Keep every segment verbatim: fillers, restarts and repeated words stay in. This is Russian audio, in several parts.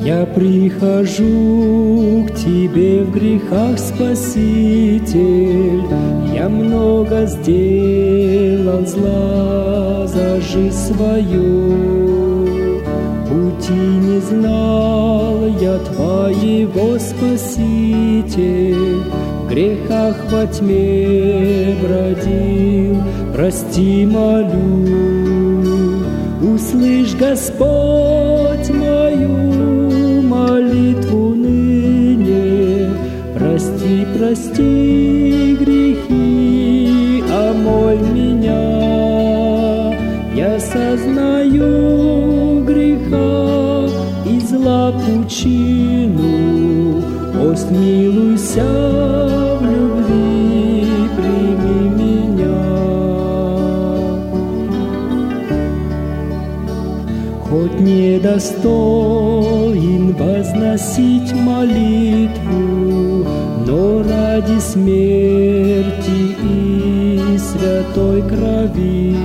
Я прихожу к Тебе в грехах, Спаситель. Я много сделал зла за жизнь свою. Пути не знал я Твоего, Спаситель. В грехах во тьме бродил, прости, молю. Услышь, Господь, мою молитву ныне. Прости, прости грехи, омой меня. Я сознаю греха и зла пучину. О, смилуйся в любви, прими меня. Хоть недостоин возносить молитву, но ради смерти и святой крови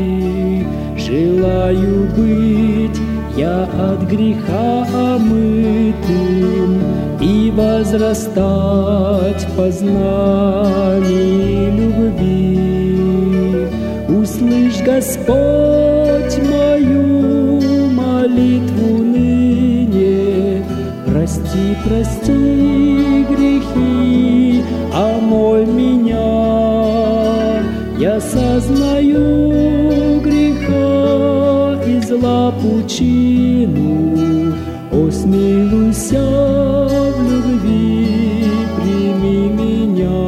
желаю быть я от греха омытым и возрастать в познании любви. Услышь, Господь, мою молитву ныне. Прости, прости грехи, омой меня. Я сознаю греха и зла пучину. О, смилуйся в любви, прими меня.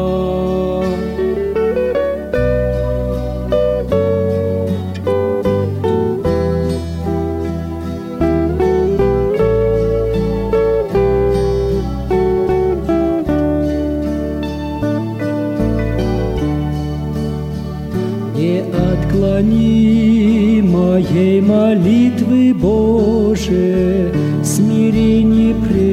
Не отклони моей молитвы, Боже, смирение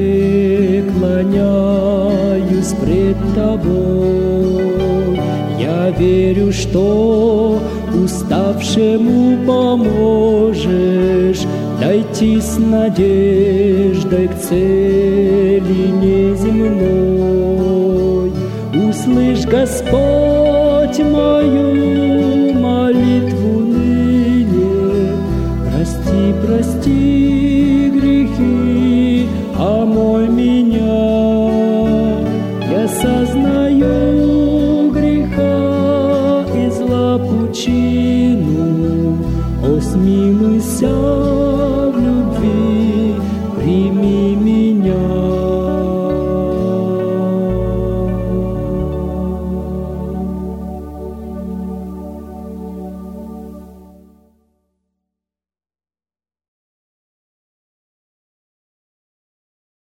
преклоняюсь пред Тобой. Я верю, что уставшему поможешь дойти с надеждой к цели неземной. Услышь, Господь, мою молитву ныне. Прости, прости грехи, омой меня. Я сознаю